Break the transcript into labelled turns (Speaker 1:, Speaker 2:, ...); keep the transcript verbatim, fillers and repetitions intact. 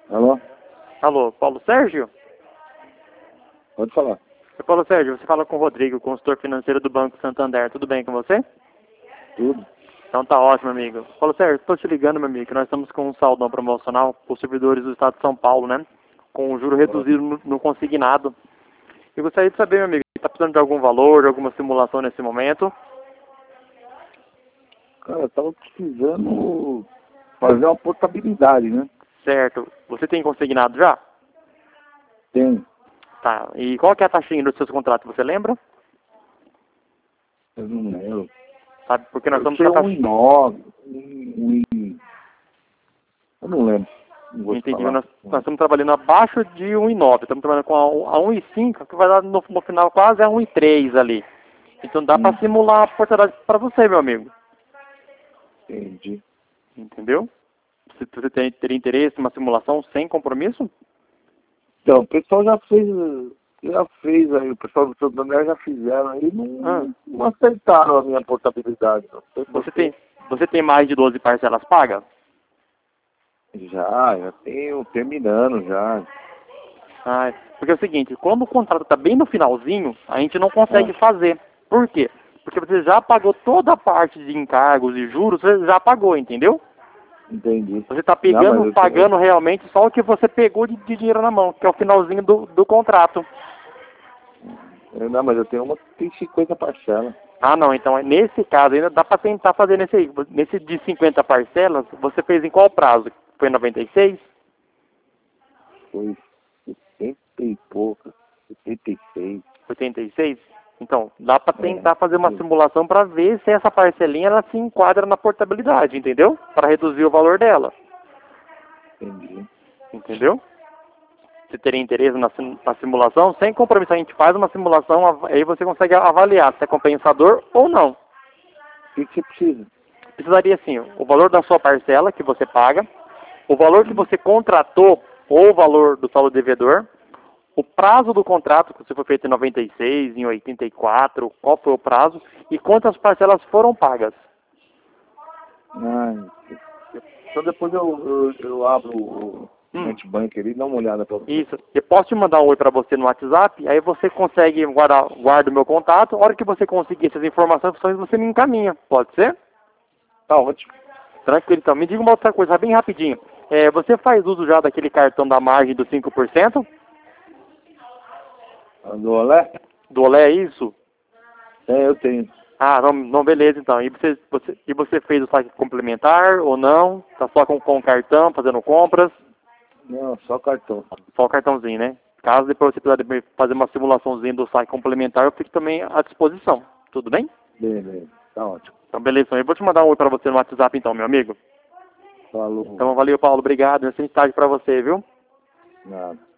Speaker 1: Alô?
Speaker 2: Alô, Paulo Sérgio?
Speaker 1: Pode falar.
Speaker 2: Paulo Sérgio, você fala com o Rodrigo, consultor financeiro do Banco Santander. Tudo bem com você?
Speaker 1: Tudo.
Speaker 2: Então tá ótimo, amigo. Paulo Sérgio, estou te ligando, meu amigo, que nós estamos com um saldão promocional para os servidores do Estado de São Paulo, né? Com um juro reduzido no, no consignado. Eu gostaria de saber, meu amigo, está precisando de algum valor, de alguma simulação nesse momento?
Speaker 1: Cara, eu tava precisando fazer uma portabilidade, né?
Speaker 2: Certo. Você tem consignado já?
Speaker 1: Tem.
Speaker 2: Tá. E qual que é a taxinha dos seus contratos, você lembra?
Speaker 1: Eu não lembro.
Speaker 2: Sabe, porque nós
Speaker 1: Eu
Speaker 2: estamos
Speaker 1: sei
Speaker 2: com a taxa...
Speaker 1: um e nove, um e... Eu não lembro. Não vou te
Speaker 2: Entendi.
Speaker 1: falar.
Speaker 2: Nós, nós estamos trabalhando abaixo de um e nove. Estamos trabalhando com a, a um e cinco, que vai dar no, no final quase a um e três ali. Então dá
Speaker 1: Hum,
Speaker 2: para simular a portabilidade para você, meu amigo.
Speaker 1: entendi.
Speaker 2: Entendeu? Se você tem, teria interesse em uma simulação sem compromisso?
Speaker 1: Então, o pessoal já fez, já fez aí, o pessoal do Santander já fizeram aí, não,
Speaker 2: Ah.
Speaker 1: não aceitaram a minha portabilidade. Não sei por
Speaker 2: Você
Speaker 1: quê.
Speaker 2: tem, você tem mais de doze parcelas pagas?
Speaker 1: Já, já tenho terminando já.
Speaker 2: Ah, porque é o seguinte, quando o contrato está bem no finalzinho, a gente não consegue
Speaker 1: Ah.
Speaker 2: fazer. Por quê? Porque você já pagou toda a parte de encargos e juros, você já pagou, entendeu?
Speaker 1: Entendi.
Speaker 2: Você está
Speaker 1: Não, mas
Speaker 2: pegando,
Speaker 1: eu
Speaker 2: pagando
Speaker 1: tenho...
Speaker 2: realmente só o que você pegou de, de dinheiro na mão, que é o finalzinho do, do contrato.
Speaker 1: eu- Não, mas eu tenho uma que tem cinquenta parcelas.
Speaker 2: Ah, não, então nesse caso ainda dá para tentar fazer nesse aí. Nesse de cinquenta parcelas, você fez em qual prazo? Foi noventa e seis?
Speaker 1: Foi setenta e pouca, setenta e seis.
Speaker 2: oitenta e seis? Então, dá para
Speaker 1: É,
Speaker 2: tentar fazer uma
Speaker 1: sim,
Speaker 2: simulação para ver se essa parcelinha ela se enquadra na portabilidade, entendeu? Para reduzir o valor dela,
Speaker 1: entendi.
Speaker 2: entendeu? Se teria interesse na, sim- na simulação, sem compromisso, a gente faz uma simulação, av- aí você consegue avaliar se é compensador ou não.
Speaker 1: O que, que você precisa?
Speaker 2: Precisaria sim, o valor da sua parcela que você paga, o valor que
Speaker 1: Hum.
Speaker 2: você contratou ou o valor do saldo devedor, o prazo do contrato, que você foi feito em noventa e seis, em oitenta e quatro, qual foi o prazo e quantas parcelas foram pagas.
Speaker 1: Ah, então depois eu, eu, eu abro o
Speaker 2: Hum,
Speaker 1: NetBank ali e dá uma olhada pra você.
Speaker 2: isso. Eu posso te mandar um oi para você no WhatsApp, aí você consegue guardar guarda o meu contato. A hora que você conseguir essas informações, você me encaminha. Pode ser?
Speaker 1: Tá ótimo.
Speaker 2: Tranquilo, então. Me diga uma outra coisa, bem rapidinho. É, você faz uso já daquele cartão da margem dos cinco por cento?
Speaker 1: Do Olé?
Speaker 2: Do Olé, é isso?
Speaker 1: É, eu tenho.
Speaker 2: Ah, não, não, beleza então. E você, você, e você fez o saque complementar ou não? Tá só com, com o cartão, fazendo compras?
Speaker 1: Não, só cartão.
Speaker 2: Só o cartãozinho, né? Caso depois você precisar de- fazer uma simulaçãozinha do saque complementar, eu fico também à disposição. Tudo bem?
Speaker 1: Beleza, tá ótimo.
Speaker 2: Então, beleza. Então, eu vou te mandar um oi pra você no WhatsApp então, meu amigo.
Speaker 1: Falou.
Speaker 2: Então, valeu, Paulo. Obrigado. Excelente tarde pra você, viu?
Speaker 1: Nada.